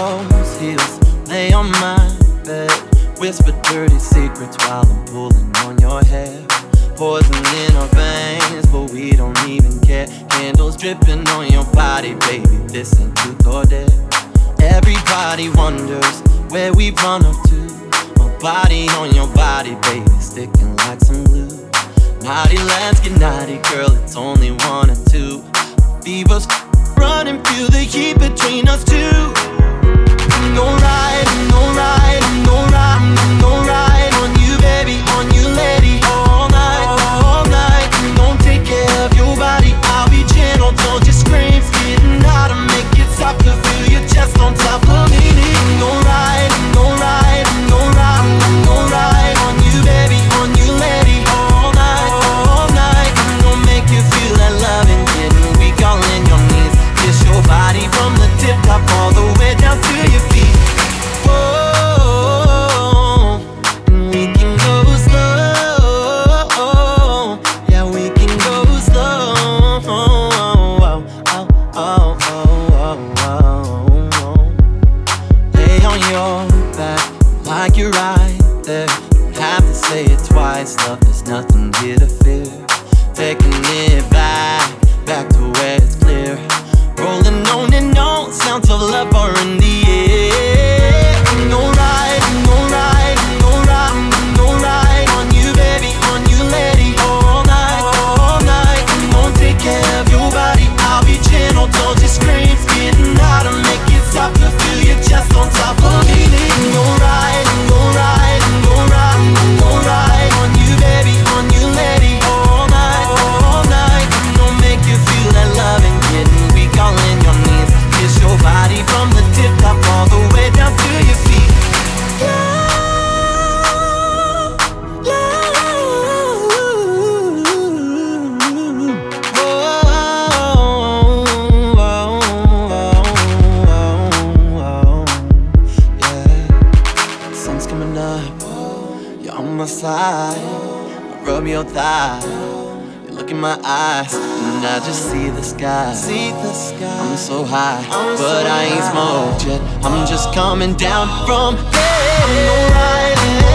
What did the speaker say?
those heels, lay on my bed, whisper dirty secrets while I'm pulling on your hair. Poison in our veins, but we don't even care. Candles dripping on your body, baby, this ain't truth or dare. Everybody wonders where we run up to. My body on your body, baby, sticking like some glue. Naughty, let's get naughty, girl, it's only one or two. Fever's running, feel the heat between us two. I'm gon' ride, I'm gon' ride, I'm gon' ride, I'm gon' ride on you, baby, on you, lady, all night, all night. I'm gon' take care of your body, I'll be gentle, don't you scream, getting hot to make it stop to feel your chest on top of me. I'm gon' ride, I'm gon' ride, I'm gon' ride, I'm gon' ride on you, baby, on you, lady, all night, all night. I'm gon' make you feel that love and getting weak all in your knees. Kiss your body from the tip top all the way down to your feet. Whoa, and we can go slow. Yeah, we can go slow. Oh, oh, oh, oh. Lay on your back like you're right there. Don't have to say it twice, love, there's nothing here to fear. Taking it back, back to where it's clear. Rolling on and on, sounds of love are in the air. I'm gon' ride, I'm gon' ride, I'm gon' ride, I'm gon' ride on you, baby, on you, lady, all night, all night. I'm gon' take care of your body, I'll be gentle, don't you scream, getting hot to make it stop to feel your chest on top of me. I'm gon' ride, I'm gon' ride, I'm gon' ride, I'm gon' ride on you, baby, on you, lady, all night, all night. I'm gon' make you feel that love and getting weak all in your knees. Kiss your body from the tip top all the way down to your feet. Sun's coming up, you're on my side. I rub your thigh, you look in my eyes, and I just see the sky. I'm so high, but I ain't smoked yet. I'm just coming down from there. I'm gon' ride it.